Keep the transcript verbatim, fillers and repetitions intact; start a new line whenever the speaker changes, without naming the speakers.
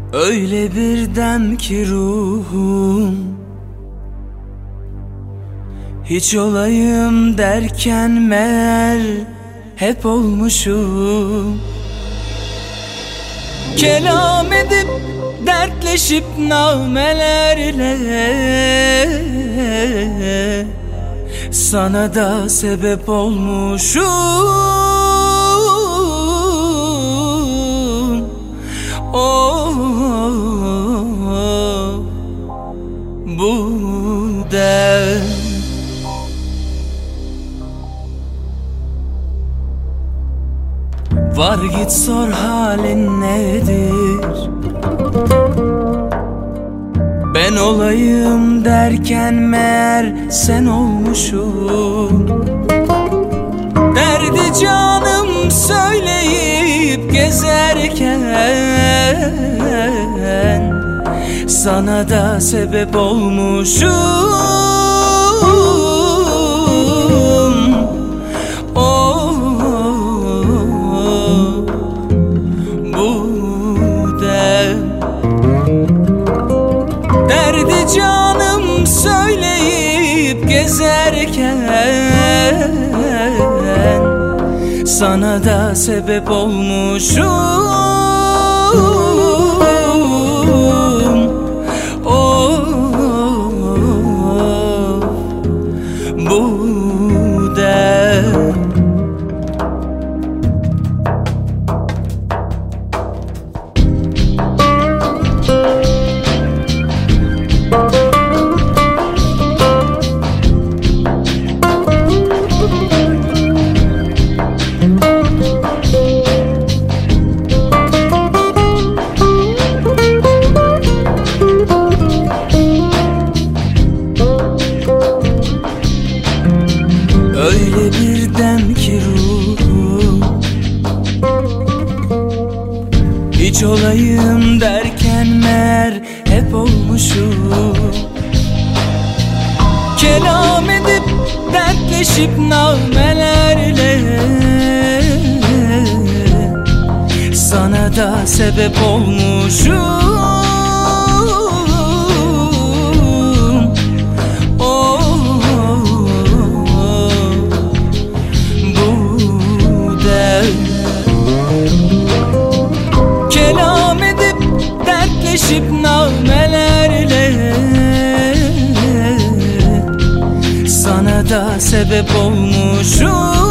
Öyle bir dem ki ruhum, hiç olayım derken meğer hep olmuşum. Kelam edip dertleşip namelerle sana da sebep olmuşum. Oh, bu dem. Var git sor halin nedir, ben olayım derken meğer sen olmuşum. Derdi canım söyleyip gezerken sana da sebep olmuşum. Oh, bu dem. Derdi canım söyleyip gezerken sana da sebep olmuşum. Oh, bu dem. Öyle bir dem ki ruhum, hiç olayım derken meğer hep olmuşum. Kelam edip dertleşip namelerle sana da sebep olmuşum. Kelam edip dertleşip namelerle sana da sebep olmuşum.